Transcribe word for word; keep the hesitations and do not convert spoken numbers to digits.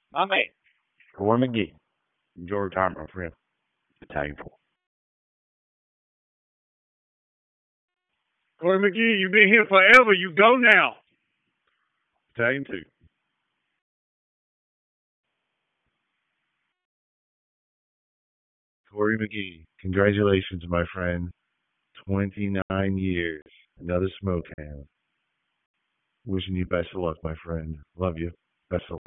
My man, Corey McGee. Enjoy retirement, my friend. Battalion four. Corey McGee, you've been here forever. You go now. Battalion two. Corey McGee, congratulations, my friend. twenty-nine years. Another smoke hound. Wishing you best of luck, my friend. Love you. Best of luck.